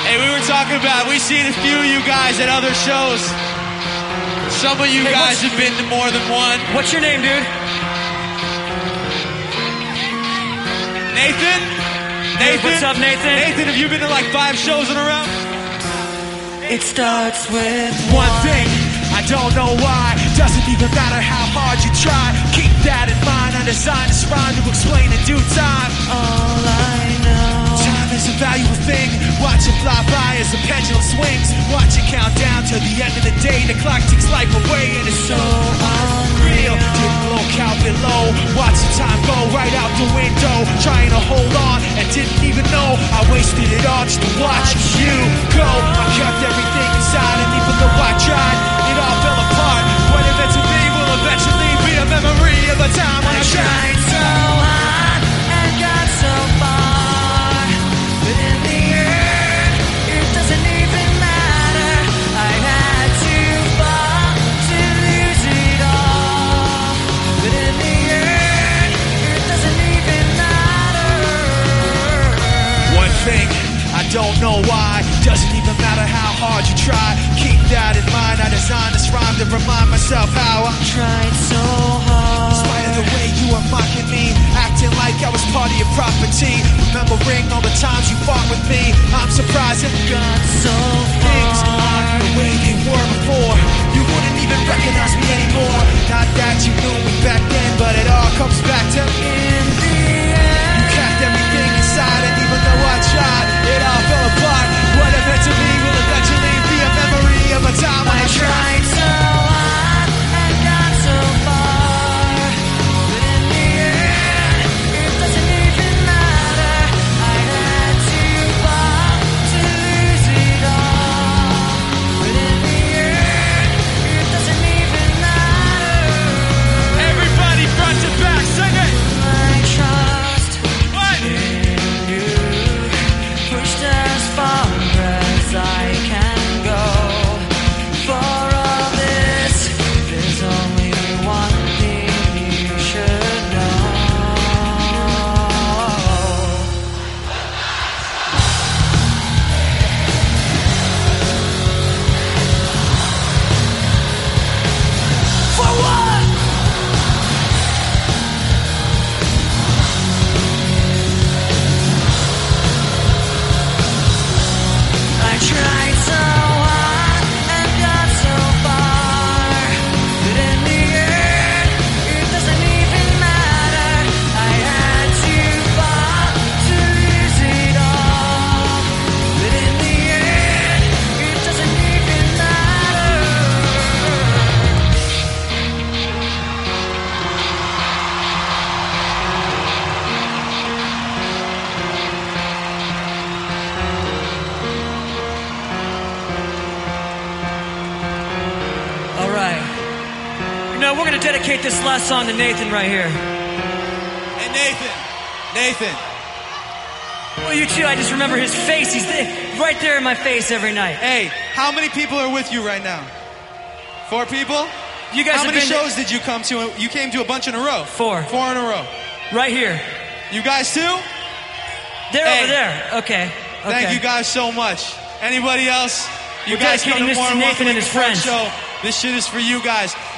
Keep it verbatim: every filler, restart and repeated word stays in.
Hey, we were talking about, we've seen a few of you guys at other shows. Some of you Hey, guys what's- have been to more than one. What's your name, dude? Nathan? Nathan? What's up, Nathan? Nathan, have you been to like five shows in a row? It starts with One thing, I don't know why. Doesn't even matter how hard you try. Keep that in mind. I designed this rhyme to explain in due time. all I know. Time is a valuable thing. Watch it fly by as the pendulum swings. Watch it count down to the end of the day. The clock ticks life away and it's so unreal. Didn't look out below. Watch the time go right out the window. Trying to hold on and didn't even know I wasted it all just to watch you go. I kept everything inside and even though I tried, it all fell apart. What it meant to be will eventually be a memory of a time when I tried so hard and got so far, but in the end, it doesn't even matter. I had to fall to lose it all, but in the end, it doesn't even matter. One thing, I don't know why. Doesn't even matter how hard you try. Keep that in mind. I designed this rhyme to remind myself how I Tried so hard. In spite of the way you were mocking me, acting like I was part of your property, remembering all the times you fought with me, I'm surprised it Got so things far. aren't the way they were before. You wouldn't even recognize me anymore. Not that you knew me back then, but it all comes back to In the end, you kept everything inside, and even though I tried, it all fell apart. What it meant to me will eventually be a memory of a time when I I tried. tried so hard and got so far, but in the end, it doesn't even matter. I had to fall to lose it all, but in the end, it doesn't even matter. Everybody front to back, sing it! My trust What? in you pushed as far as I can go. For all this, there's only one thing you should know. For what? I tried so hard and got so far, but in the end, it doesn't even matter. I had to fall to lose it all, but in the end, it doesn't even matter. All right. You know, we're going to dedicate this last song to Nathan right here. Hey, Nathan. Nathan. Well, you too, I just remember his face. He's there, right there in my face every night. Hey, how many people are with you right now? Four people? You guys How have many been shows did you come to? You came to a bunch in a row. Four. Four in a row. right here. You guys too? They're Hey. over there. Okay. Okay. Thank you guys so much. Anybody else? You We're guys come dedicating to this to more Nathan and his Monthly Confront friends. Show. This shit is for you guys.